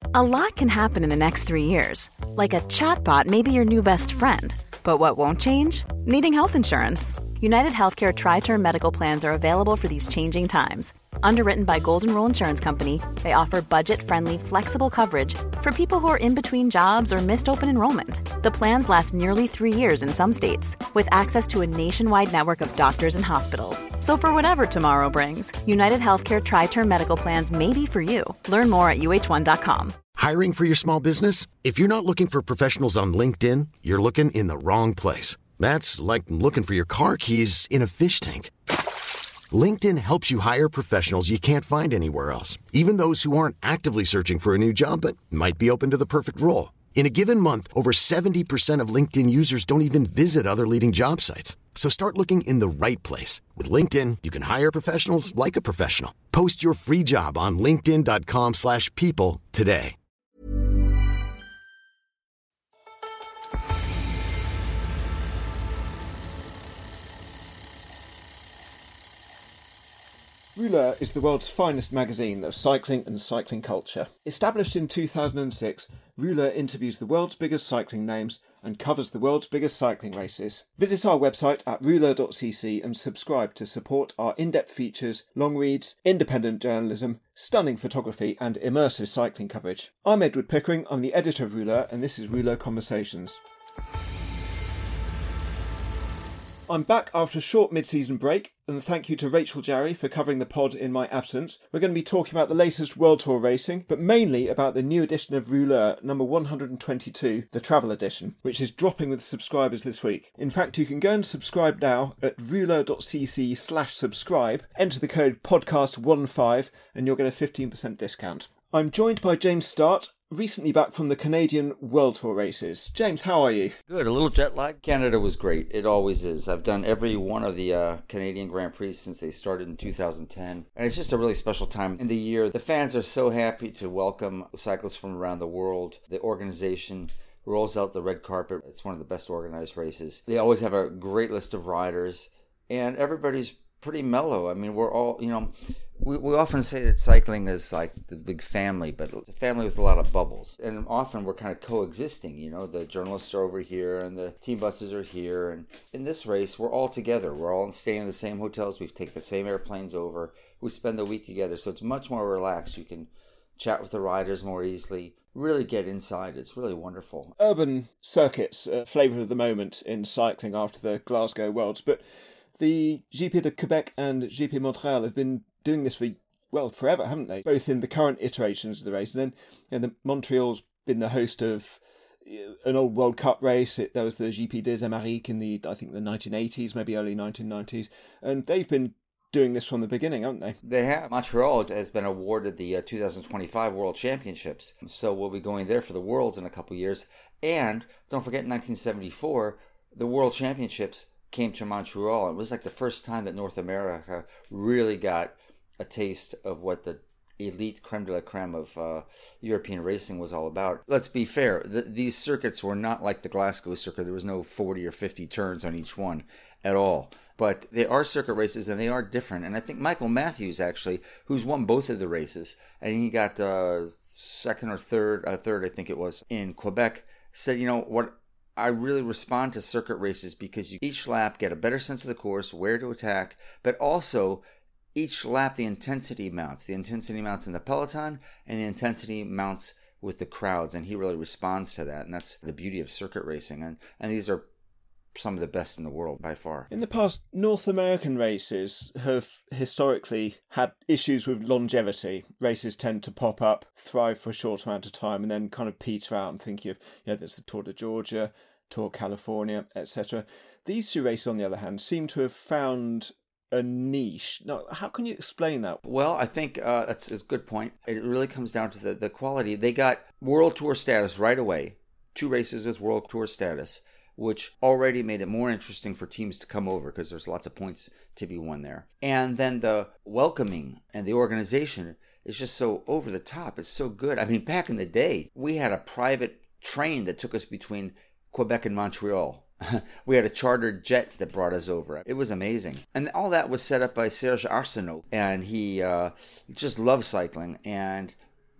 A lot can happen in the next 3 years. Like a chatbot may be your new best friend. But what won't change? Needing health insurance. United Healthcare Tri-Term Medical Plans are available for these changing times. Underwritten by Golden Rule Insurance Company, they offer budget-friendly, flexible coverage for people who are in between jobs or missed open enrollment. The plans last nearly 3 years in some states, with access to a nationwide network of doctors and hospitals. So for whatever tomorrow brings, United Healthcare Tri-Term Medical Plans may be for you. Learn more at uh1.com. Hiring for your small business? If you're not looking for professionals on LinkedIn, you're looking in the wrong place. That's like looking for your car keys in a fish tank. LinkedIn helps you hire professionals you can't find anywhere else, even those who aren't actively searching for a new job but might be open to the perfect role. In a given month, over 70% of LinkedIn users don't even visit other leading job sites. So start looking in the right place. With LinkedIn, you can hire professionals like a professional. Post your free job on linkedin.com/people today. Rouleur is the world's finest magazine of cycling and cycling culture. Established in 2006, Rouleur interviews the world's biggest cycling names and covers the world's biggest cycling races. Visit our website at rouleur.cc and subscribe to support our in-depth features, long reads, independent journalism, stunning photography and immersive cycling coverage. I'm Edward Pickering, I'm the editor of Rouleur, and this is Rouleur Conversations. I'm back after a short mid-season break, and thank you to Rachel Jarry for covering the pod in my absence. We're going to be talking about the latest World Tour racing, but mainly about the new edition of Rouleur, number 122, the Travel Edition, which is dropping with subscribers this week. In fact, you can go and subscribe now at rouleur.cc/subscribe, enter the code podcast15, and you'll get a 15% discount. I'm joined by James Start, recently back from the Canadian World Tour races. James, how are you? Good. A little jet lag. Canada was great. It always is. I've done every one of the Canadian Grand Prix since they started in 2010. And it's just a really special time in the year. The fans are so happy to welcome cyclists from around the world. The organization rolls out the red carpet. It's one of the best organized races. They always have a great list of riders. And everybody's pretty mellow. I mean, we're all, we often say that cycling is like the big family, but it's a family with a lot of bubbles. And often we're kind of coexisting, the journalists are over here and the team buses are here. And in this race, we're all together. We're all staying in the same hotels. We take the same airplanes over. We spend the week together. So it's much more relaxed. You can chat with the riders more easily, really get inside. It's really wonderful. Urban circuits, flavour of the moment in cycling after the Glasgow Worlds. But the GP de Quebec and GP Montreal have been doing this forever, haven't they? Both in the current iterations of the race. And then the Montreal's been the host of an old World Cup race. There was the GP des Amériques in the 1980s, maybe early 1990s. And they've been doing this from the beginning, haven't they? They have. Montreal has been awarded the 2025 World Championships. So we'll be going there for the Worlds in a couple of years. And don't forget, in 1974, the World Championships came to Montreal. It was like the first time that North America really got a taste of what the elite creme de la creme of European racing was all about. Let's be fair, these circuits were not like the Glasgow circuit. There was no 40 or 50 turns on each one at all. But they are circuit races and they are different. And I think Michael Matthews, actually, who's won both of the races, and he got second or third, I think it was, in Quebec, said, what, I really respond to circuit races because you each lap get a better sense of the course, where to attack, but also each lap the intensity mounts. The intensity mounts in the peloton and the intensity mounts with the crowds, and he really responds to that, and that's the beauty of circuit racing. And these are some of the best in the world by far. In the past, North American races have historically had issues with longevity. Races tend to pop up, thrive for a short amount of time, and then kind of peter out. I'm thinking of, there's the Tour de Georgia, Tour California, etc. These two races, on the other hand, seem to have found a niche. Now, how can you explain that? Well, I think that's a good point. It really comes down to the quality. They got World Tour status right away. 2 races with World Tour status, which already made it more interesting for teams to come over because there's lots of points to be won there. And then the welcoming and the organization is just so over the top. It's so good. I mean, back in the day, we had a private train that took us between Quebec and Montreal. We had a chartered jet that brought us over. It was amazing. And all that was set up by Serge Arsenault. And he just loved cycling. And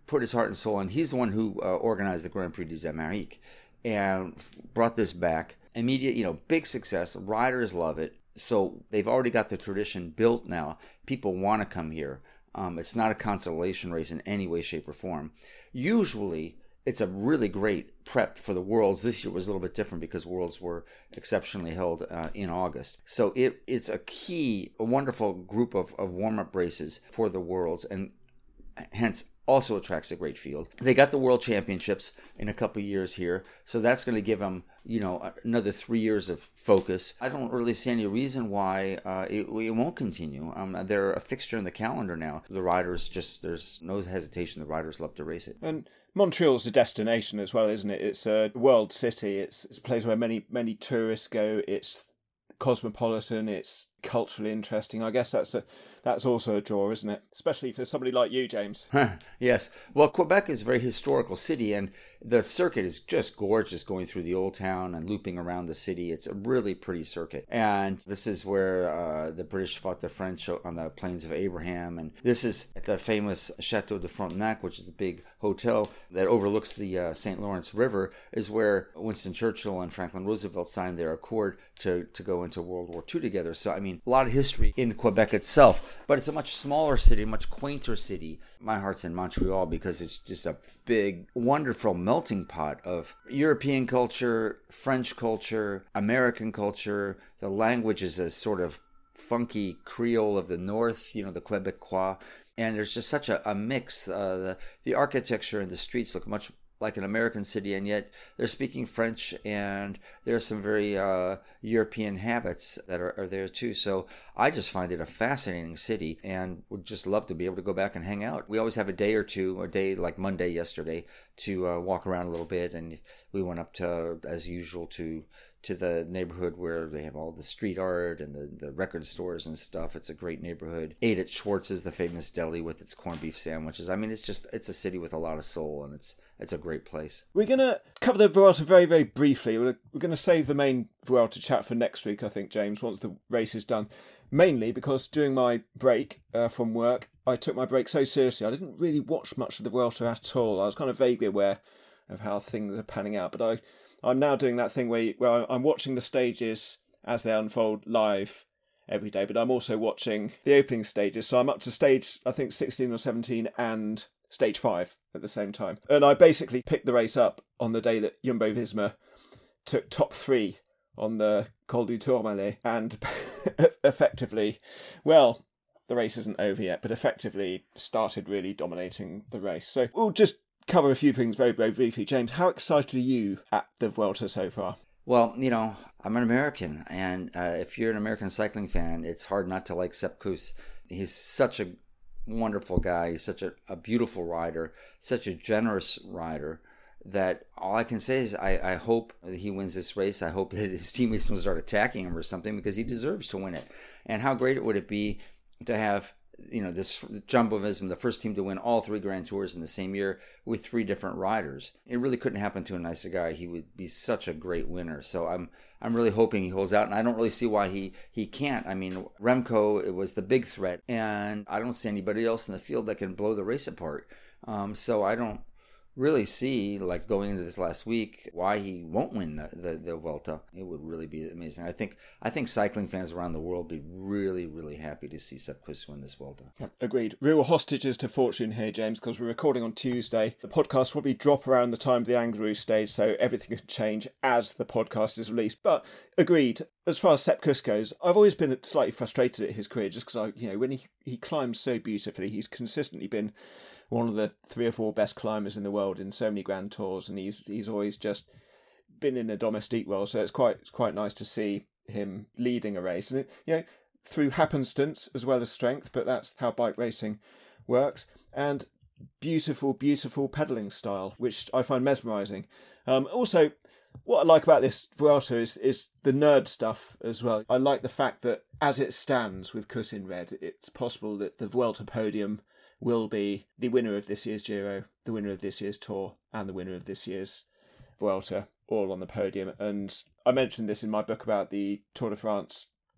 put his heart and soul in. He's the one who organized the Grand Prix des Amériques and brought this back. Immediate, big success. Riders love it. So they've already got the tradition built now. People want to come here. It's not a consolation race in any way, shape, or form. Usually, it's a really great prep for the Worlds. This year was a little bit different because Worlds were exceptionally held in August. So it's a wonderful group of warm-up races for the Worlds, and hence also attracts a great field. They got the World Championships in a couple of years here, so that's going to give them, another 3 years of focus. I don't really see any reason why it won't continue. They're a fixture in the calendar now. The riders there's no hesitation. The riders love to race it. And Montreal's a destination as well, isn't it? It's a world city. It's a place where many tourists go. It's cosmopolitan. It's culturally interesting. I guess that's also a draw, isn't it? Especially for somebody like you, James. Yes. Well, Quebec is a very historical city, and the circuit is just gorgeous, going through the old town and looping around the city. It's a really pretty circuit. And this is where the British fought the French on the Plains of Abraham. And this is at the famous Chateau de Frontenac, which is the big hotel that overlooks the St. Lawrence River, is where Winston Churchill and Franklin Roosevelt signed their accord to go into World War II together. So, I mean, a lot of history in Quebec itself, but it's a much smaller city, much quainter city. My heart's in Montreal because it's just a big, wonderful melting pot of European culture, French culture, American culture. The language is a sort of funky Creole of the North, the Quebecois. And there's just such a mix. The architecture and the streets look much like an American city, and yet they're speaking French, and there's some very European habits that are there too. So I just find it a fascinating city and would just love to be able to go back and hang out. We always have a day like Monday yesterday to walk around a little bit, and we went up to, as usual, to the neighborhood where they have all the street art and the record stores and stuff. It's a great neighborhood. Ate at Schwartz's, the famous deli with its corned beef sandwiches. I mean, it's a city with a lot of soul, and it's a great place. We're going to cover the Vuelta very, very briefly. We're going to save the main Vuelta chat for next week, I think, James, once the race is done. Mainly because during my break from work, I took my break so seriously. I didn't really watch much of the Vuelta at all. I was kind of vaguely aware of how things are panning out, but I'm now doing that thing where I'm watching the stages as they unfold live every day, but I'm also watching the opening stages. So I'm up to stage, I think, 16 or 17 and stage 5 at the same time. And I basically picked the race up on the day that Jumbo-Visma took top 3 on the Col du Tourmalet and effectively, well, the race isn't over yet, but effectively started really dominating the race. So we'll just cover a few things very, very briefly. James, how excited are you at the Vuelta so far? Well, I'm an American, and if you're an American cycling fan, it's hard not to like Sepp Kuss. He's such a wonderful guy. He's such a beautiful rider, such a generous rider, that all I can say is I hope that he wins this race. I hope that his teammates don't start attacking him or something, because he deserves to win it. And how great would it be to have this Jumbo-Visma, the first team to win all 3 Grand Tours in the same year with 3 different riders. It really couldn't happen to a nicer guy. He would be such a great winner. So I'm really hoping he holds out, and I don't really see why he can't. I mean, Remco, it was the big threat, and I don't see anybody else in the field that can blow the race apart. So I don't really see, like, going into this last week, why he won't win the Vuelta. It would really be amazing. I think cycling fans around the world would be really, really happy to see Sepp Kuss win this Vuelta. Agreed. Real hostages to fortune here, James, because we're recording on Tuesday. The podcast will probably drop around the time of the Angliru stage, so everything could change as the podcast is released. But agreed. As far as Sepp Kuss goes, I've always been slightly frustrated at his career, just because when he climbs so beautifully, he's consistently been one of the 3 or 4 best climbers in the world in so many Grand Tours, and he's always just been in a domestique role. So it's quite nice to see him leading a race, and through happenstance as well as strength. But that's how bike racing works. And beautiful, beautiful pedalling style, which I find mesmerising. Also, what I like about this Vuelta is the nerd stuff as well. I like the fact that as it stands with Kuss in red, it's possible that the Vuelta podium will be the winner of this year's Giro, the winner of this year's Tour, and the winner of this year's Vuelta, all on the podium. And I mentioned this in my book about the Tour de France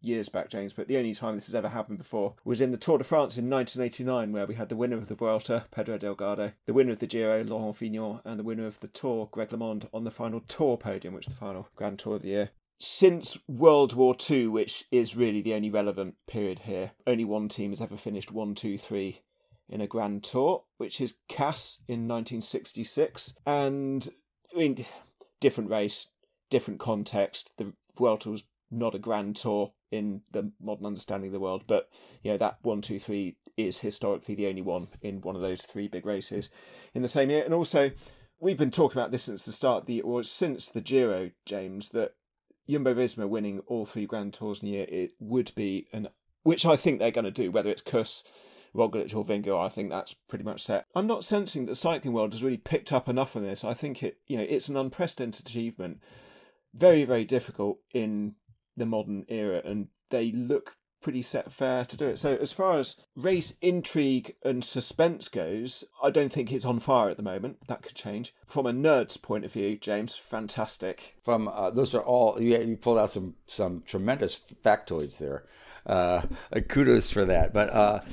years back, James, but the only time this has ever happened before was in the Tour de France in 1989, where we had the winner of the Vuelta, Pedro Delgado, the winner of the Giro, Laurent Fignon, and the winner of the Tour, Greg LeMond, on the final Tour podium, which is the final Grand Tour of the year. Since World War II, which is really the only relevant period here, only one team has ever finished 1, 2, 3 in a Grand Tour, which is CAS in 1966. And, I mean, different race, different context. The Vuelta was not a Grand Tour in the modern understanding of the world, but, you know, that 1, 2, 3 is historically the only one in one of those three big races in the same year. And also, we've been talking about this since the start of the, or since the Giro, James, that Jumbo-Visma winning all three Grand Tours in a year, it would be, which I think they're going to do, whether it's Kuss, Roglic or Vingegaard, I think that's pretty much set. I'm not sensing that the cycling world has really picked up enough on this. I think it's an unprecedented achievement, very, very difficult in the modern era, and they look pretty set fair to do it. So as far as race intrigue and suspense goes, I don't think it's on fire at the moment. That could change. From a nerd's point of view, James, fantastic. From those are all you pulled out some tremendous factoids there. Kudos for that. But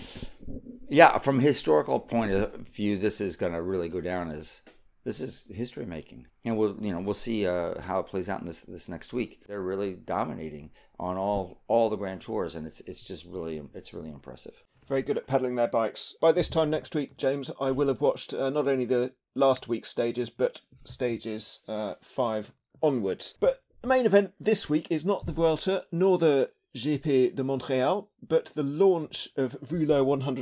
yeah, from a historical point of view, this is going to really go down as this is history making, and we'll see how it plays out in this next week. They're really dominating on all the Grand Tours, and it's really impressive. Very good at pedaling their bikes. By this time next week, James, I will have watched not only the last week's stages, but stages 5 onwards. But the main event this week is not the Vuelta nor the GP de Montréal, but the launch of Rouleur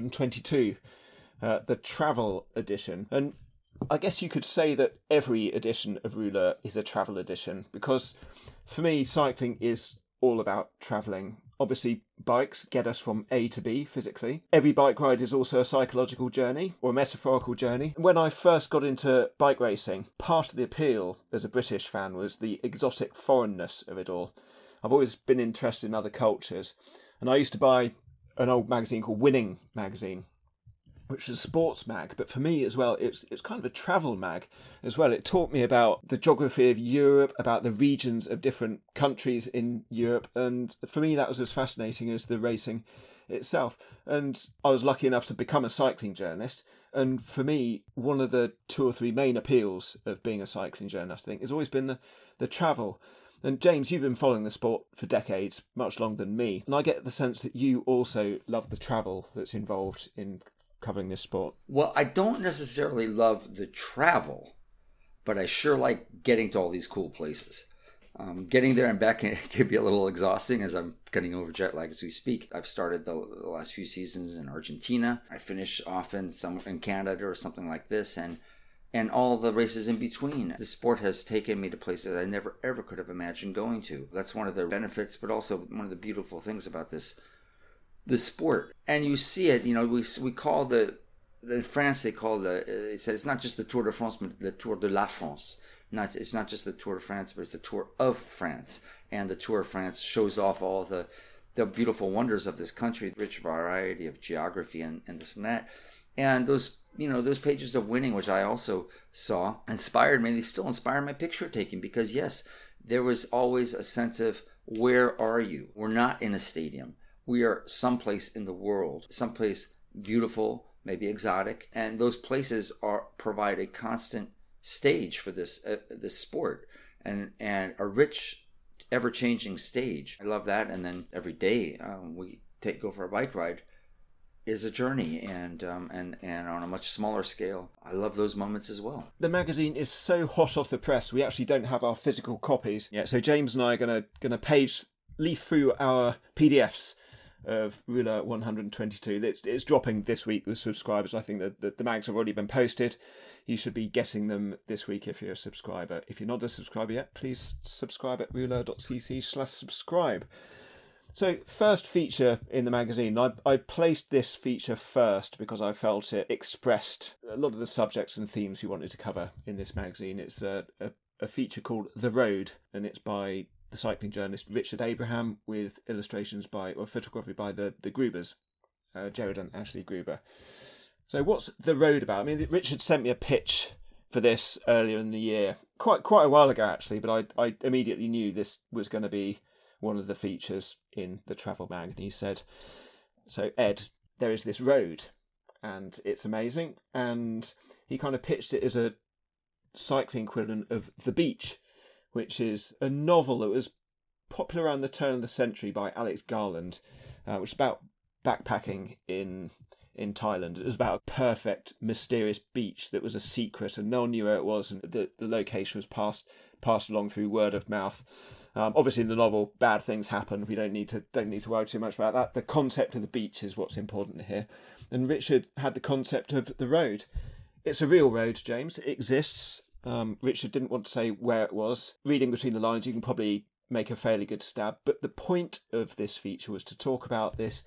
122, the travel edition. And I guess you could say that every edition of Rouleur is a travel edition, because for me, cycling is all about travelling. Obviously, bikes get us from A to B physically. Every bike ride is also a psychological journey, or a metaphorical journey. When I first got into bike racing, part of the appeal as a British fan was the exotic foreignness of it all. I've always been interested in other cultures, and I used to buy an old magazine called Winning Magazine, which is a sports mag, but for me as well, it's kind of a travel mag as well. It taught me about the geography of Europe, about the regions of different countries in Europe, and for me that was as fascinating as the racing itself. And I was lucky enough to become a cycling journalist, and for me, one of the 2 or 3 main appeals of being a cycling journalist, I think, has always been the travel. And James, you've been following the sport for decades, much longer than me, and I get the sense that you also love the travel that's involved in covering this sport. Well, I don't necessarily love the travel, but I sure like getting to all these cool places. Getting there and back can be a little exhausting as I'm getting over jet lag as we speak. I've started the last few seasons in Argentina. I finish often in Canada or something like this, and all the races in between. The sport has taken me to places I never ever could have imagined going to. That's one of the benefits, but also one of the beautiful things about this sport. And you see it, we call in France they said it's not just the Tour de France, but the Tour de la France. It's not just the Tour de France, but it's the Tour of France. And the Tour of France shows off all the beautiful wonders of this country, rich variety of geography and this and that. And those pages of Winning, which I also saw, inspired me. They still inspire my picture taking, because yes, there was always a sense of, where are you? We're not in a stadium. We are someplace in the world, someplace beautiful, maybe exotic, and those places provide a constant stage for this sport, and a rich, ever-changing stage. I love that. And then every day we go for a bike ride is a journey, and on a much smaller scale. I love those moments as well. The magazine is so hot off the press, we actually don't have our physical copies yet. So James and I are gonna leaf through our PDFs of Rouleur 122. It's dropping this week with subscribers. I think that the mags have already been posted. You should be getting them this week if you're a subscriber. If you're not a subscriber yet, please subscribe at rouleur.cc/subscribe. So, first feature in the magazine. I placed this feature first because I felt it expressed a lot of the subjects and themes we wanted to cover in this magazine. It's a feature called The Road, and it's by the cycling journalist Richard Abraham, with illustrations or photography by the Grubers, Jared and Ashley Gruber. So what's The Road about? I mean, Richard sent me a pitch for this earlier in the year, quite a while ago actually, but I immediately knew this was going to be one of the features in the travel mag, and he said, "So Ed, there is this road, and it's amazing." And he kind of pitched it as a cycling equivalent of The Beach, which is a novel that was popular around the turn of the century by Alex Garland, which is about backpacking in Thailand. It was about a perfect, mysterious beach that was a secret, and no one knew where it was, and the location was passed along through word of mouth. Obviously, in the novel, bad things happen. We don't need to worry too much about that. The concept of the beach is what's important here. And Richard had the concept of the road. It's a real road, James. It exists. Richard didn't want to say where it was. Reading between the lines, you can probably make a fairly good stab. But the point of this feature was to talk about this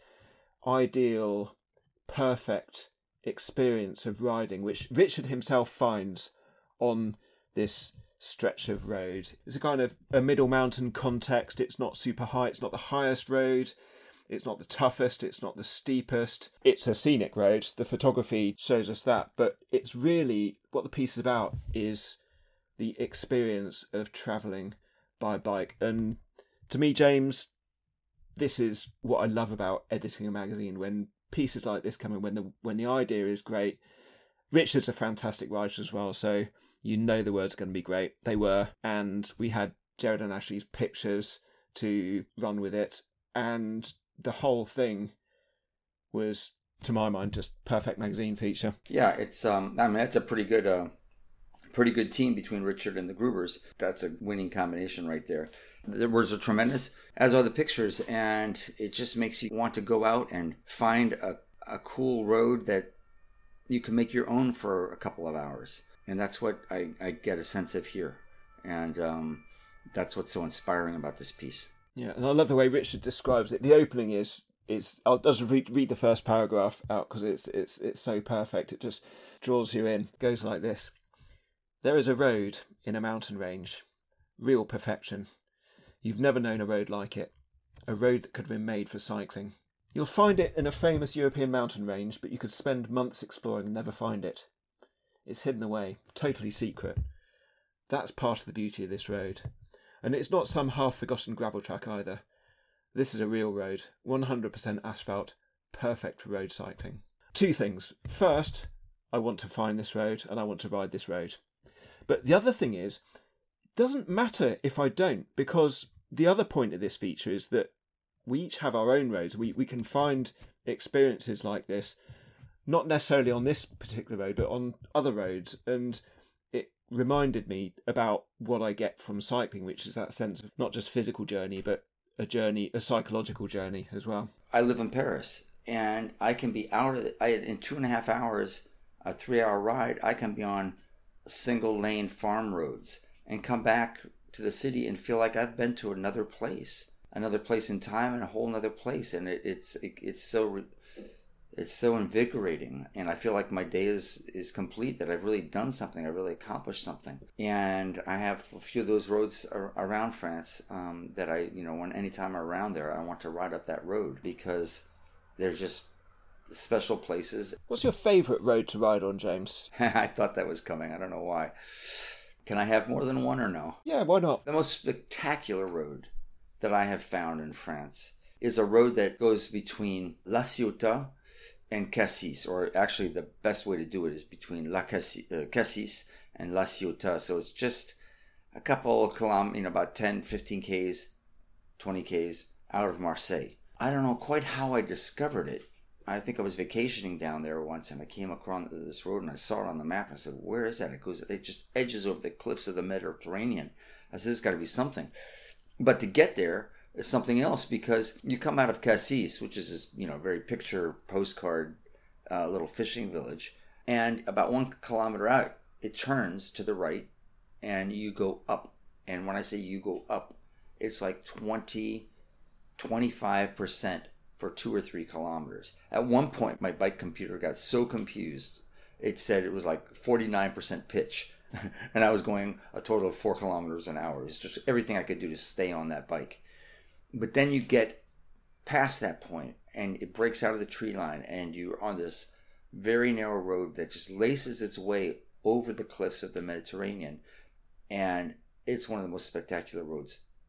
ideal, perfect experience of riding, which Richard himself finds on this stretch of road. It's a kind of a middle mountain context. It's not super high. It's not the highest road. It's not the toughest. It's not the steepest. It's a scenic road. The photography shows us that. But it's really what the piece is about is the experience of travelling by bike. And to me, James, this is what I love about editing a magazine. When pieces like this come in, when the idea is great. Richard's a fantastic writer as well, so you know the words are going to be great. They were, and we had Jared and Ashley's pictures to run with it, and the whole thing was, to my mind, just perfect magazine feature. Yeah, it's that's a pretty good team between Richard and the Grubers. That's a winning combination right there. The words are tremendous, as are the pictures, and it just makes you want to go out and find a cool road that you can make your own for a couple of hours. And that's what I get a sense of here. And that's what's so inspiring about this piece. Yeah, and I love the way Richard describes it. The opening is I'll just read the first paragraph out because it's so perfect. It just draws you in. It goes like this. There is a road in a mountain range. Real perfection. You've never known a road like it. A road that could have been made for cycling. You'll find it in a famous European mountain range, but you could spend months exploring and never find it. It's hidden away, totally secret. That's part of the beauty of this road. And it's not some half-forgotten gravel track either. This is a real road, 100% asphalt, perfect for road cycling. Two things. First, I want to find this road and I want to ride this road. But the other thing is, it doesn't matter if I don't, because the other point of this feature is that we each have our own roads. We can find experiences like this, not necessarily on this particular road, but on other roads. And it reminded me about what I get from cycling, which is that sense of not just physical journey, but a psychological journey as well. I live in Paris, and I can be out of it. In 2.5 hours, a 3-hour ride, I can be on single lane farm roads and come back to the city and feel like I've been to another place in time and a whole nother place. And it's so invigorating, and I feel like my day is complete, that I've really done something, I've really accomplished something. And I have a few of those roads around France that anytime I'm around there, I want to ride up that road because they're just special places. What's your favourite road to ride on, James? I thought that was coming. I don't know why. Can I have more than one or no? Yeah, why not? The most spectacular road that I have found in France is a road that goes between La Ciotat and Cassis, or actually the best way to do it is between Cassis and La Ciotat. So it's just a couple of kilometers, about 10, 15 Ks, 20 Ks out of Marseille. I don't know quite how I discovered it. I think I was vacationing down there once and I came across this road and I saw it on the map and I said, where is that? It just edges over the cliffs of the Mediterranean. I said, there's got to be something. But to get there is something else, because you come out of Cassis, which is this, very picture postcard little fishing village, and about 1 kilometer out, it turns to the right and you go up. And when I say you go up, it's like 25% for 2 or 3 kilometers. At one point, my bike computer got so confused, it said it was like 49% pitch. And I was going a total of 4 kilometers an hour. It was just everything I could do to stay on that bike. But then you get past that point and it breaks out of the tree line and you're on this very narrow road that just laces its way over the cliffs of the Mediterranean. And it's one of the most spectacular roads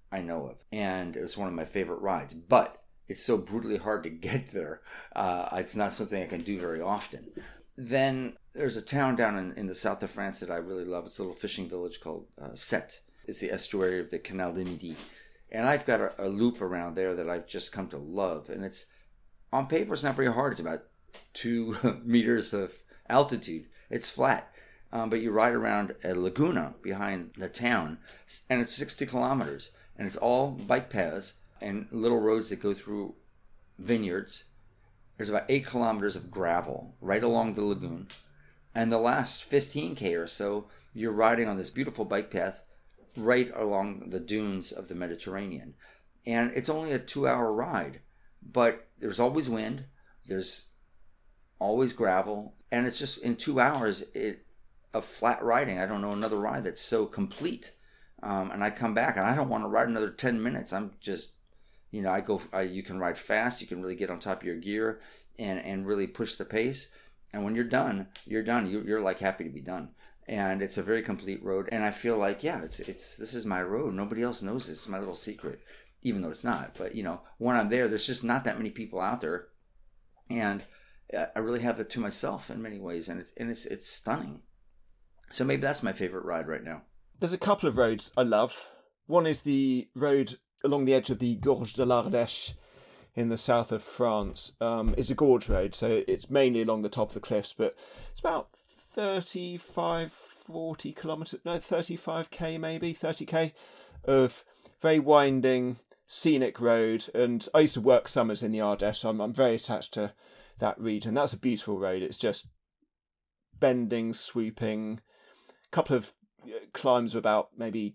I know of. And it was one of my favorite rides. But it's so brutally hard to get there. It's not something I can do very often. Then there's a town down in the south of France that I really love. It's a little fishing village called Sète. It's the estuary of the Canal du Midi. And I've got a loop around there that I've just come to love. And it's, on paper, it's not very hard. It's about 2 meters of altitude. It's flat. But you ride around a laguna behind the town, and it's 60 kilometers. And it's all bike paths and little roads that go through vineyards. There's about 8 kilometers of gravel right along the lagoon. And the last 15K or so, you're riding on this beautiful bike path right along the dunes of the Mediterranean. And it's only a 2-hour ride, but there's always wind, there's always gravel, and it's just in 2 hours of flat riding. I don't know another ride that's so complete. And I come back and I don't want to ride another 10 minutes. I'm just, you can ride fast, you can really get on top of your gear and really push the pace. And when you're done, you're done. You're like happy to be done. And it's a very complete road. And I feel like, this is my road. Nobody else knows this. It's my little secret, even though it's not. But, when I'm there, there's just not that many people out there. And I really have it to myself in many ways. And it's stunning. So maybe that's my favorite ride right now. There's a couple of roads I love. One is the road along the edge of the Gorge de l'Ardèche in the south of France. It's a gorge road, so it's mainly along the top of the cliffs, but it's about 40 kilometres, no, 35k maybe, 30k of very winding, scenic road. And I used to work summers in the Ardèche, so I'm very attached to that region. That's a beautiful road. It's just bending, swooping, a couple of climbs of about maybe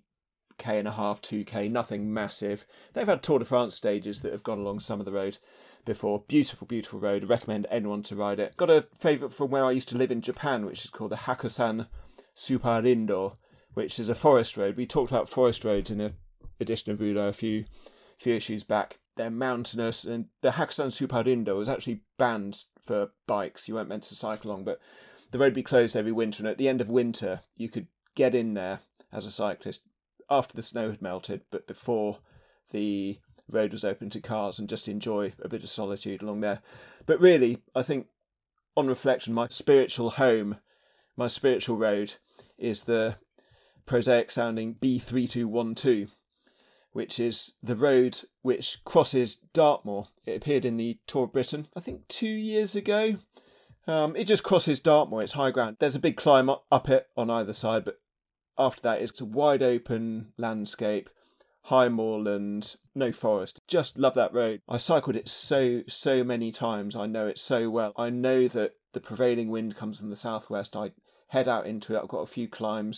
1.5 2k, nothing massive. They've had Tour de France stages that have gone along some of the road before. Beautiful, beautiful road. I recommend anyone to ride it. Got a favourite from where I used to live in Japan, which is called the Hakusan Suparindo, which is a forest road. We talked about forest roads in an edition of Ruler a few issues back. They're mountainous, and the Hakusan Suparindo was actually banned for bikes. You weren't meant to cycle along, but the road would be closed every winter, and at the end of winter you could get in there as a cyclist after the snow had melted, but before the road was open to cars, and just enjoy a bit of solitude along there. But really, I think on reflection, my spiritual home, my spiritual road is the prosaic sounding B3212, which is the road which crosses Dartmoor. It appeared in the Tour of Britain, I think 2 years ago. It just crosses Dartmoor. It's high ground. There's a big climb up it on either side, but after that it's a wide open landscape, high moorland, no forest. Just love that road. I cycled it so many times. I know it so well. I know that the prevailing wind comes from the southwest. I head out into it. I've got a few climbs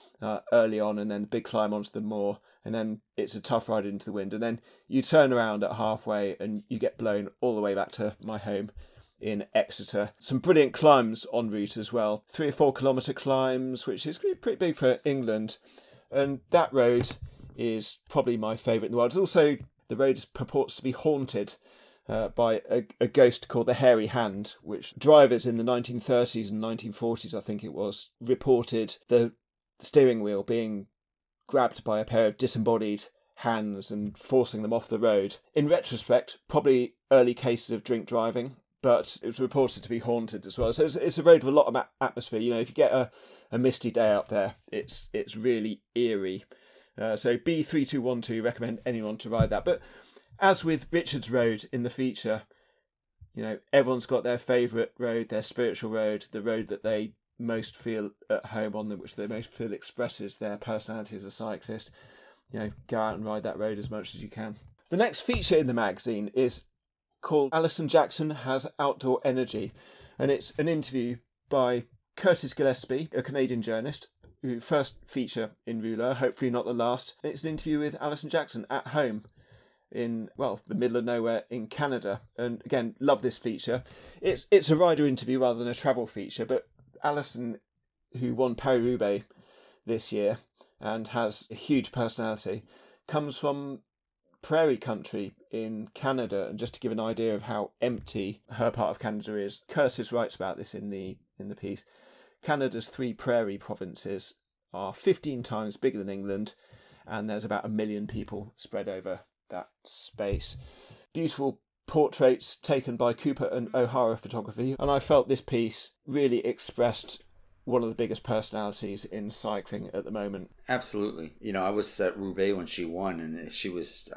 early on, and then a big climb onto the moor, and then it's a tough ride into the wind, and then you turn around at halfway and you get blown all the way back to my home in Exeter. Some brilliant climbs en route as well. 3 or 4 kilometre climbs, which is pretty big for England. And that road is probably my favourite in the world. It's also, the road purports to be haunted by a ghost called the Hairy Hand, which drivers in the 1930s and 1940s, I think it was, reported the steering wheel being grabbed by a pair of disembodied hands and forcing them off the road. In retrospect, probably early cases of drink driving, but it was reported to be haunted as well. So it's a road with a lot of atmosphere. If you get a misty day up there, it's really eerie. So B3212, recommend anyone to ride that. But as with Richard's Road in the feature, everyone's got their favourite road, their spiritual road, the road that they most feel at home on, which they most feel expresses their personality as a cyclist. Go out and ride that road as much as you can. The next feature in the magazine is called Alison Jackson Has Outdoor Energy, and it's an interview by Curtis Gillespie, a Canadian journalist, who first feature in Ruler, hopefully not the last. It's an interview with Alison Jackson at home in, the middle of nowhere in Canada. And again, love this feature. It's a rider interview rather than a travel feature, but Alison, who won Paris-Roubaix this year and has a huge personality, comes from prairie country in Canada. And just to give an idea of how empty her part of Canada is, Curtis writes about this in the piece. Canada's 3 prairie provinces are 15 times bigger than England, and there's about 1 million people spread over that space. Beautiful portraits taken by Cooper and O'Hara Photography, and I felt this piece really expressed one of the biggest personalities in cycling at the moment. Absolutely. I was at Roubaix when she won, and it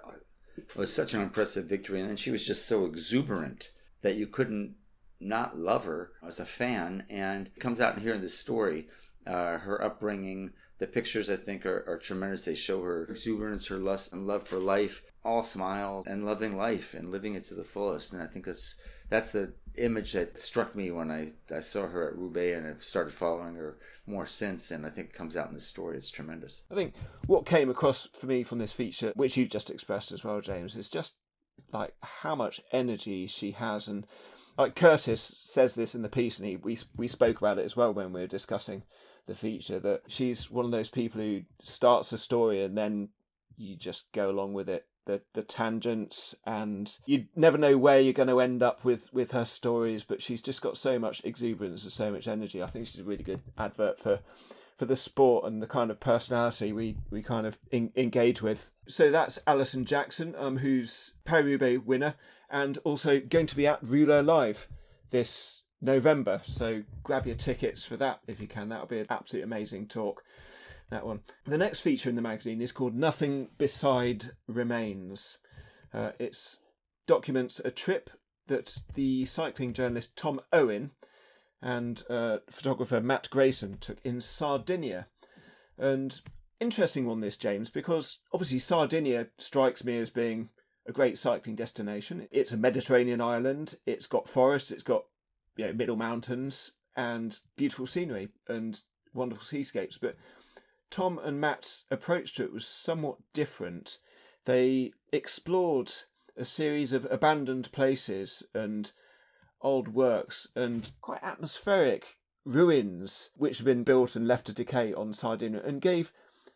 was such an impressive victory, and then she was just so exuberant that you couldn't not love her as a fan. And it comes out in here in this story, her upbringing. The pictures, I think, are tremendous. They show her exuberance, her lust and love for life, all smiles and loving life and living it to the fullest. And I think that's the image that struck me when I saw her at Roubaix, and I've started following her more since. And I think it comes out in this story. It's tremendous. I think what came across for me from this feature, which you've just expressed as well, James, is just like how much energy she has. And like Curtis says this in the piece, and we spoke about it as well when we were discussing the feature, that she's one of those people who starts a story and then you just go along with it, the tangents, and you never know where you're going to end up with her stories, but she's just got so much exuberance and so much energy. I think she's a really good advert for the sport and the kind of personality we kind of engage with. So that's Alison Jackson, who's Paris-Roubaix winner and also going to be at Rouleur Live this November, so grab your tickets for that if you can. That'll be an absolutely amazing talk, that one. The next feature in the magazine is called Nothing Beside Remains. It documents a trip that the cycling journalist Tom Owen and photographer Matt Grayson took in Sardinia. And interesting one this, James, because obviously Sardinia strikes me as being a great cycling destination. It's a Mediterranean island, it's got forests, it's got middle mountains and beautiful scenery and wonderful seascapes. But Tom and Matt's approach to it was somewhat different. They explored a series of abandoned places and old works and quite atmospheric ruins which have been built and left to decay on Sardinia, and gave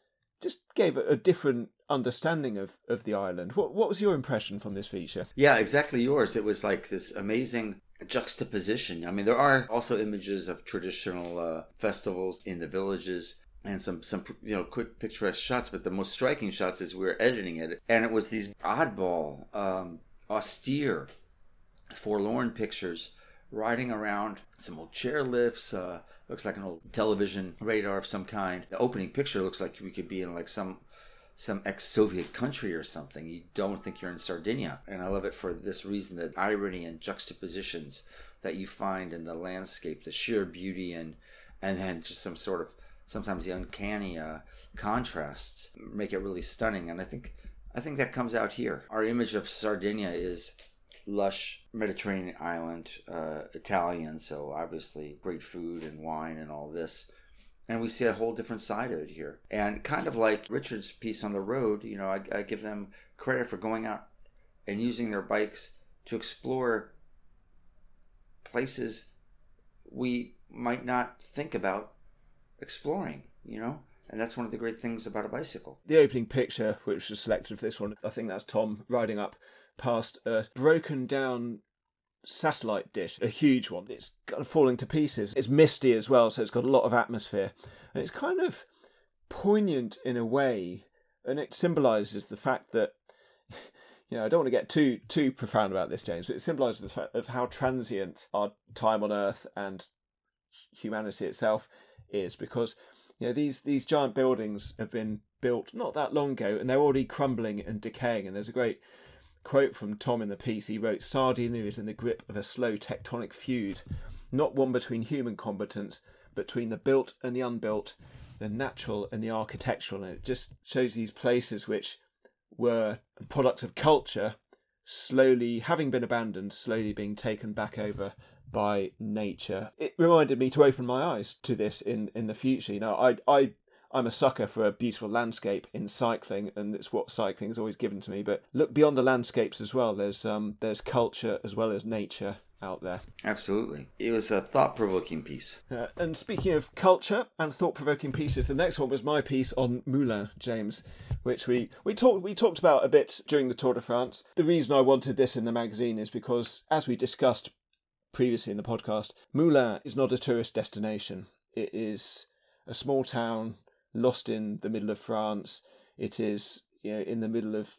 a different understanding of the island. What was your impression from this feature? Yeah, exactly yours. It was like this amazing juxtaposition. I mean, there are also images of traditional festivals in the villages and some quick picturesque shots, but the most striking shots is we were editing it, and it was these oddball, austere, forlorn pictures riding around some old chairlifts. Looks like an old television radar of some kind. The opening picture looks like we could be in like some ex-Soviet country or something. You don't think you're in Sardinia. And I love it for this reason, that irony and juxtapositions that you find in the landscape, the sheer beauty and then just some sort of, sometimes the uncanny contrasts make it really stunning. And I think that comes out here. Our image of Sardinia is lush Mediterranean island, Italian, so obviously great food and wine and all this. And we see a whole different side of it here. And kind of like Richard's piece on the road, I give them credit for going out and using their bikes to explore places we might not think about exploring, And that's one of the great things about a bicycle. The opening picture, which was selected for this one, I think that's Tom riding up past a broken down satellite dish, a huge one. It's kind of falling to pieces. It's misty as well, so it's got a lot of atmosphere. And it's kind of poignant in a way, and it symbolises the fact that, I don't want to get too profound about this, James, but it symbolises the fact of how transient our time on Earth and humanity itself is, because these giant buildings have been built not that long ago, and they're already crumbling and decaying. And there's a great quote from Tom in the piece. He wrote, "Sardinia is in the grip of a slow tectonic feud, not one between human combatants, but between the built and the unbuilt, the natural and the architectural." And it just shows these places which were a product of culture, slowly having been abandoned, slowly being taken back over by nature. It reminded me to open my eyes to this in the future. I'm a sucker for a beautiful landscape in cycling, and it's what cycling has always given to me. But look beyond the landscapes as well. There's culture as well as nature out there. Absolutely. It was a thought-provoking piece. And speaking of culture and thought-provoking pieces, the next one was my piece on Moulins, James, which we talked about a bit during the Tour de France. The reason I wanted this in the magazine is because, as we discussed previously in the podcast, Moulins is not a tourist destination. It is a small town lost in the middle of France. It is, in the middle of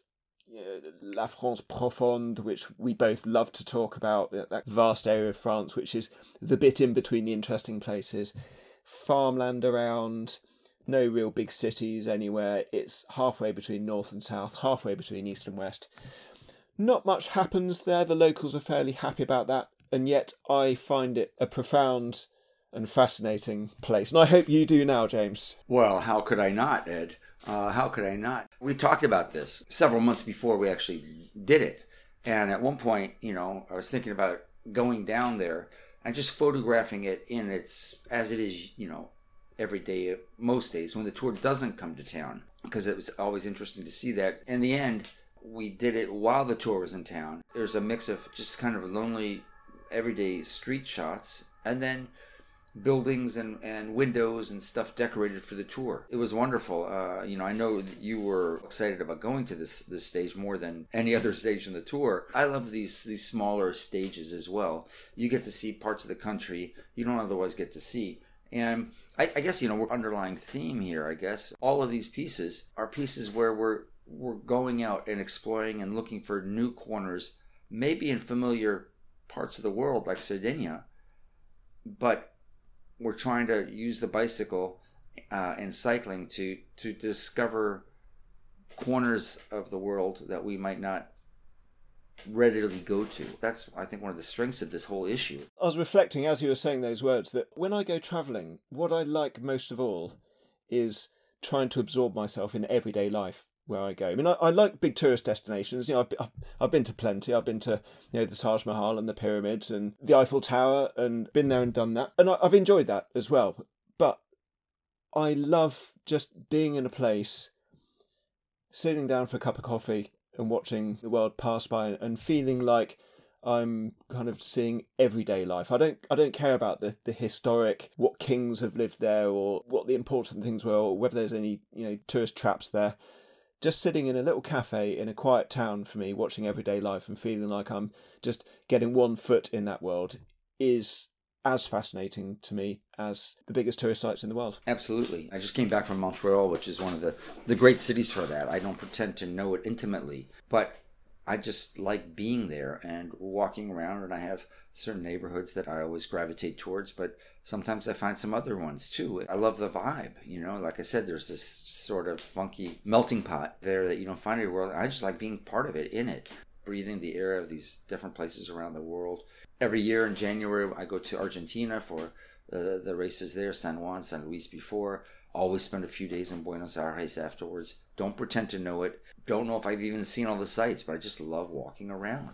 La France Profonde, which we both love to talk about, that vast area of France, which is the bit in between the interesting places. Farmland around, no real big cities anywhere. It's halfway between north and south, halfway between east and west. Not much happens there. The locals are fairly happy about that, and yet I find it a profound and fascinating place. And I hope you do now, James. Well, how could I not, Ed? How could I not? We talked about this several months before we actually did it. And at one point, I was thinking about going down there and just photographing it in its, as it is, every day, most days, when the tour doesn't come to town, because it was always interesting to see that. In the end, we did it while the tour was in town. There's a mix of just kind of lonely, everyday street shots, and then buildings and windows and stuff decorated for the tour. It was wonderful. I know that you were excited about going to this stage more than any other stage in the tour. I love these smaller stages as well. You get to see parts of the country you don't otherwise get to see. And I guess, we're underlying theme here, I guess. All of these pieces are pieces where we're going out and exploring and looking for new corners, maybe in familiar parts of the world like Sardinia, but we're trying to use the bicycle and cycling to discover corners of the world that we might not readily go to. That's, I think, one of the strengths of this whole issue. I was reflecting as you were saying those words that when I go travelling, what I like most of all is trying to absorb myself in everyday life where I go. I mean, I like big tourist destinations. I've been to plenty. I've been to the Taj Mahal and the pyramids and the Eiffel Tower, and been there and done that, and I've enjoyed that as well. But I love just being in a place, sitting down for a cup of coffee and watching the world pass by, and feeling like I'm kind of seeing everyday life. I don't care about the historic, what kings have lived there, or what the important things were, or whether there's any tourist traps there. Just sitting in a little cafe in a quiet town for me, watching everyday life and feeling like I'm just getting one foot in that world is as fascinating to me as the biggest tourist sites in the world. Absolutely. I just came back from Montreal, which is one of the great cities for that. I don't pretend to know it intimately, but I just like being there and walking around, and I have certain neighborhoods that I always gravitate towards, but sometimes I find some other ones too. I love the vibe, like I said, there's this sort of funky melting pot there that you don't find everywhere. I just like being part of it, in it, breathing the air of these different places around the world. Every year in January, I go to Argentina for the races there, San Juan, San Luis before. Always spend a few days in Buenos Aires afterwards. Don't pretend to know it. Don't know if I've even seen all the sights, but I just love walking around.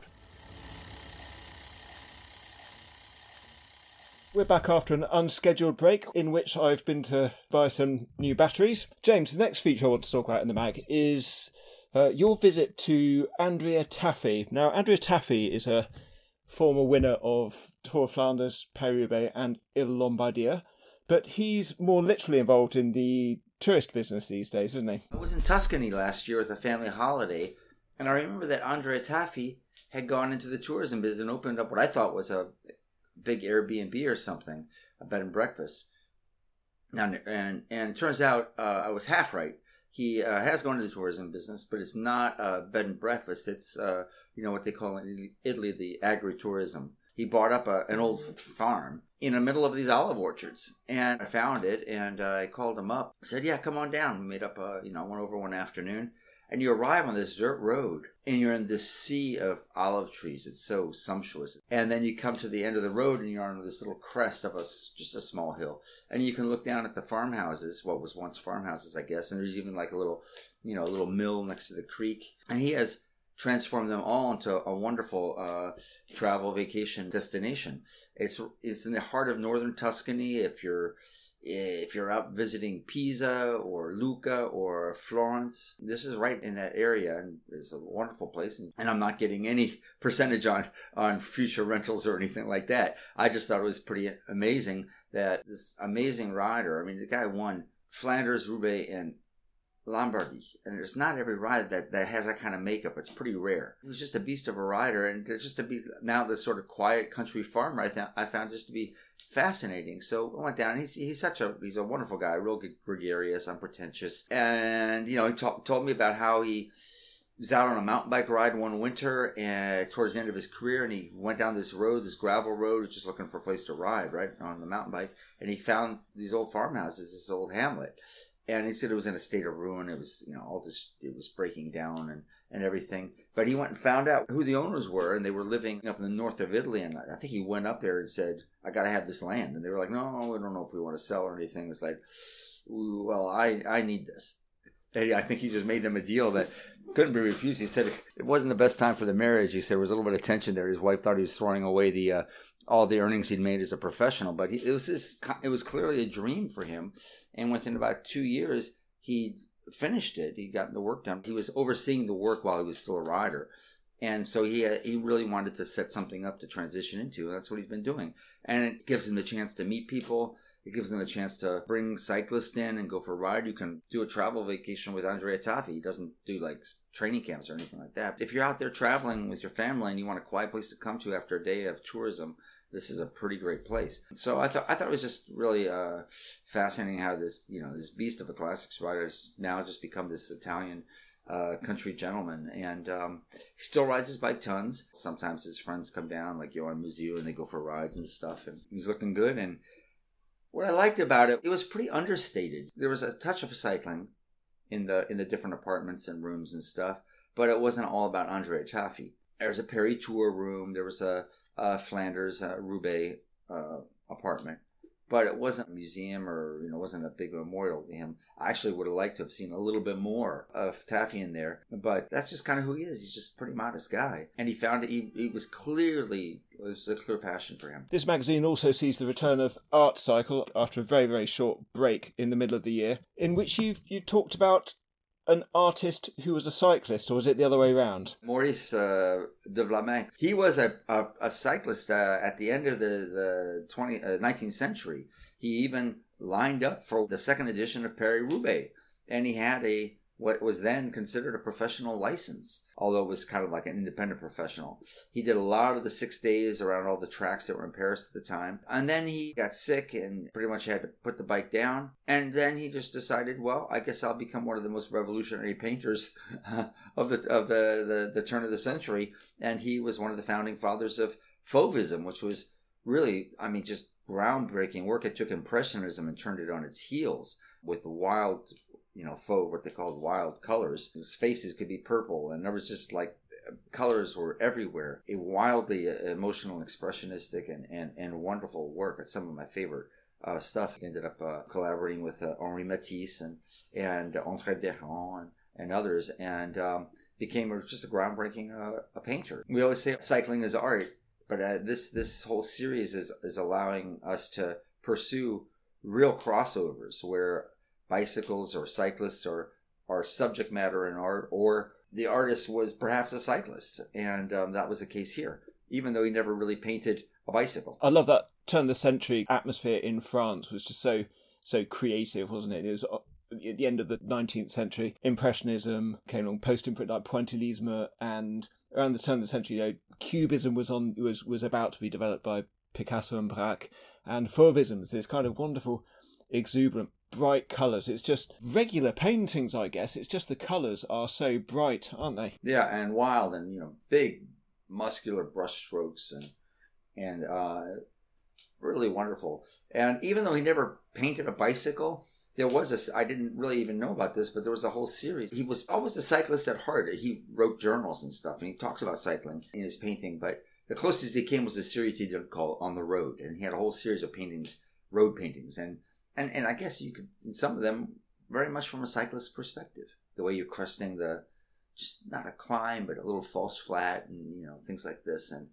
We're back after an unscheduled break in which I've been to buy some new batteries. James, the next feature I want to talk about in the mag is your visit to Andrea Tafi. Now, Andrea Tafi is a former winner of Tour of Flanders, Paris-Roubaix and Il-Lombardia, but he's more literally involved in the tourist business these days, isn't he? I was in Tuscany last year with a family holiday, and I remember that Andrea Tafi had gone into the tourism business and opened up what I thought was a big Airbnb or something, a bed and breakfast. And it turns out I was half right. He has gone into the tourism business, but it's not a bed and breakfast. It's what they call in Italy the agritourism. He bought up an old farm in the middle of these olive orchards, and I found it, and I called him up. I said, "Yeah, come on down." We made up went over one afternoon. And you arrive on this dirt road, and you're in this sea of olive trees. It's so sumptuous. And then you come to the end of the road, and you're on this little crest of just a small hill. And you can look down at the farmhouses, what was once farmhouses, I guess. And there's even like a little mill next to the creek. And he has transformed them all into a wonderful travel vacation destination. It's in the heart of northern Tuscany. If you're out visiting Pisa or Lucca or Florence, this is right in that area, and it's a wonderful place. And I'm not getting any percentage on future rentals or anything like that. I just thought it was pretty amazing that this amazing rider, I mean, the guy won Flanders, Roubaix, and Lombardy, and there's not every rider that has that kind of makeup. It's pretty rare. He was just a beast of a rider, and just to be now this sort of quiet country farmer, I found just to be fascinating. So I went down. He's a wonderful guy, real gregarious, unpretentious, and he told me about how he was out on a mountain bike ride one winter and towards the end of his career, and he went down this gravel road, just looking for a place to ride, right, on the mountain bike, and he found these old farmhouses, this old hamlet. And he said it was in a state of ruin. It was, it was breaking down and everything. But he went and found out who the owners were, and they were living up in the north of Italy. And I think he went up there and said, I got to have this land. And they were like, no, we don't know if we want to sell or anything. It's like, well, I need this. And I think he just made them a deal that couldn't be refused. He said it wasn't the best time for the marriage. He said there was a little bit of tension there. His wife thought he was throwing away all the earnings he'd made as a professional, but it was clearly a dream for him. And within about 2 years, he finished it. He got the work done. He was overseeing the work while he was still a rider. And so he really wanted to set something up to transition into. And that's what he's been doing. And it gives him the chance to meet people. It gives him the chance to bring cyclists in and go for a ride. You can do a travel vacation with Andrea Tafi. He doesn't do like training camps or anything like that. If you're out there traveling with your family and you want a quiet place to come to after a day of tourism, this is a pretty great place. So I thought it was just really fascinating how this beast of a classics rider has now just become this Italian country gentleman, and he still rides his bike tons. Sometimes his friends come down, like Johan Museeuw, and they go for rides and stuff, and he's looking good. And what I liked about it was pretty understated. There was a touch of cycling in the different apartments and rooms and stuff, but it wasn't all about Andrea Tafi. There was a Paris tour room. There was a Flanders, Roubaix apartment. But it wasn't a museum or, it wasn't a big memorial to him. I actually would have liked to have seen a little bit more of Tafi in there. But that's just kind of who he is. He's just a pretty modest guy. And he found it, it was a clear passion for him. This magazine also sees the return of Art Cycle after a very, very short break in the middle of the year, in which you've talked about an artist who was a cyclist, or was it the other way around? Maurice de Vlaminck. He was a cyclist at the end of the 19th century. He even lined up for the second edition of Paris-Roubaix, and he had what was then considered a professional license, although it was kind of like an independent professional. He did a lot of the 6 days around all the tracks that were in Paris at the time. And then he got sick and pretty much had to put the bike down. And then he just decided, well, I guess I'll become one of the most revolutionary painters of the turn of the century. And he was one of the founding fathers of Fauvism, which was really, just groundbreaking work. It took Impressionism and turned it on its heels with the wild, faux, what they called wild colors. His faces could be purple, and there was just like colors were everywhere. A wildly emotional, expressionistic, and wonderful work. It's some of my favorite stuff. He ended up collaborating with Henri Matisse and André Derain and others, and became just a groundbreaking a painter. We always say cycling is art, but this whole series is allowing us to pursue real crossovers where bicycles or cyclists are subject matter in art, or the artist was perhaps a cyclist, and that was the case here, even though he never really painted a bicycle. I love that turn of the century atmosphere in France was just so creative, wasn't it? It was at the end of the 19th century. Impressionism came along, post-impressionism, like Pointillisme, and around the turn of the century, Cubism was about to be developed by Picasso and Braque, and Fauvism is this kind of wonderful, exuberant, bright colours. It's just regular paintings, I guess. It's just the colours are so bright, aren't they? Yeah, and wild, and big, muscular brush strokes, and really wonderful. And even though he never painted a bicycle, there was I didn't really even know about this, but there was a whole series. He was always a cyclist at heart. He wrote journals and stuff, and he talks about cycling in his painting, but the closest he came was a series he did called On the Road, and he had a whole series of paintings, road paintings, and I guess you could, in some of them, very much from a cyclist perspective. The way you're cresting just not a climb, but a little false flat, and things like this, and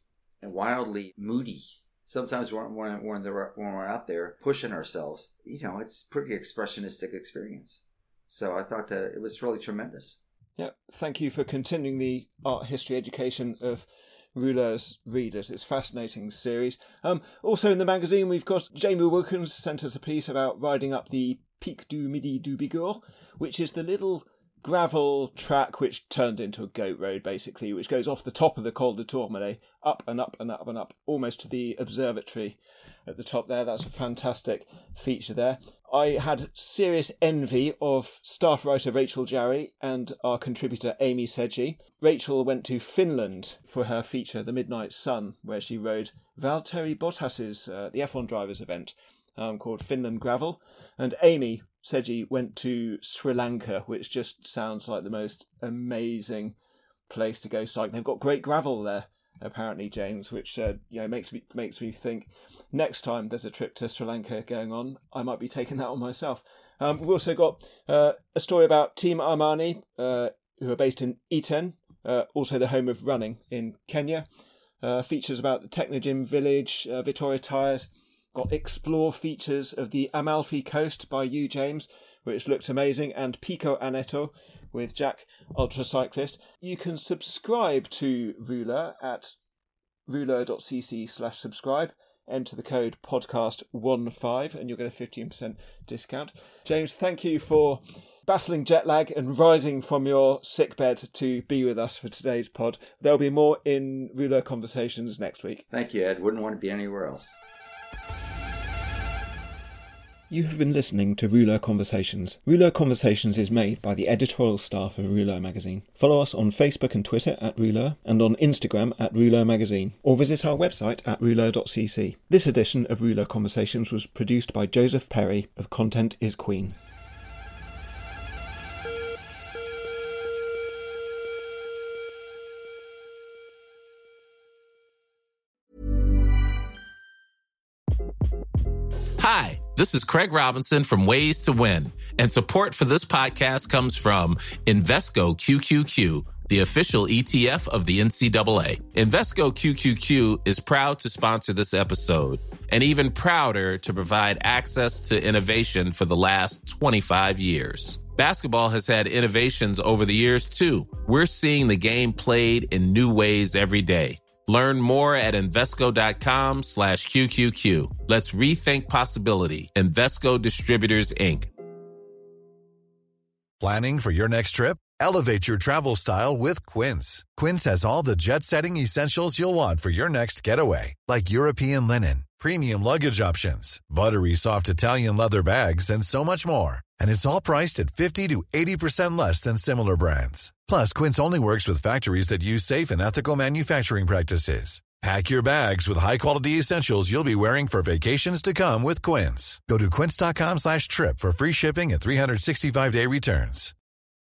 wildly moody. Sometimes when we're out there pushing ourselves, it's pretty expressionistic experience. So I thought that it was really tremendous. Yeah, thank you for continuing the art history education of Rouleur's readers. It's a fascinating series. Also in the magazine, we've got Jamie Wilkins sent us a piece about riding up the Pic du Midi du Bigorre, which is the little gravel track which turned into a goat road, basically, which goes off the top of the Col de Tourmalet, up and up and up and up, almost to the observatory at the top there. That's a fantastic feature there. I had serious envy of staff writer Rachel Jarry and our contributor Amy Sedgey. Rachel went to Finland for her feature, The Midnight Sun, where she rode Valtteri Bottas's the F1 Drivers event called Finland Gravel. And Amy Sedgey went to Sri Lanka, which just sounds like the most amazing place to go cycling. They've got great gravel there, apparently, James, which makes me think next time there's a trip to Sri Lanka going on, I might be taking that on myself. We've also got a story about Team Armani, who are based in Iten, also the home of running in Kenya. Features about the Technogym Village, Vittoria Tyres. Got explore features of the Amalfi Coast by you, James, which looked amazing, and Pico Aneto with Jack Ultracyclist. You can subscribe to Rouleur at rouleur.cc/subscribe. Enter the code podcast15 and you'll get a 15% discount. James, thank you for battling jet lag and rising from your sickbed to be with us for today's pod. There'll be more in Rouleur Conversations next week. Thank you, Ed. Wouldn't want to be anywhere else. You have been listening to Rouleur Conversations. Rouleur Conversations is made by the editorial staff of Rouleur Magazine. Follow us on Facebook and Twitter at Rouleur and on Instagram at Rouleur Magazine, or visit our website at rouleur.cc. This edition of Rouleur Conversations was produced by Joseph Perry of Content is Queen. Hi, this is Craig Robinson from Ways to Win, and support for this podcast comes from Invesco QQQ, the official ETF of the NCAA. Invesco QQQ is proud to sponsor this episode, and even prouder to provide access to innovation for the last 25 years. Basketball has had innovations over the years, too. We're seeing the game played in new ways every day. Learn more at Invesco.com/QQQ. Let's rethink possibility. Invesco Distributors, Inc. Planning for your next trip? Elevate your travel style with Quince. Quince has all the jet-setting essentials you'll want for your next getaway, like European linen, premium luggage options, buttery soft Italian leather bags, and so much more. And it's all priced at 50 to 80% less than similar brands. Plus, Quince only works with factories that use safe and ethical manufacturing practices. Pack your bags with high-quality essentials you'll be wearing for vacations to come with Quince. Go to quince.com/trip for free shipping and 365-day returns.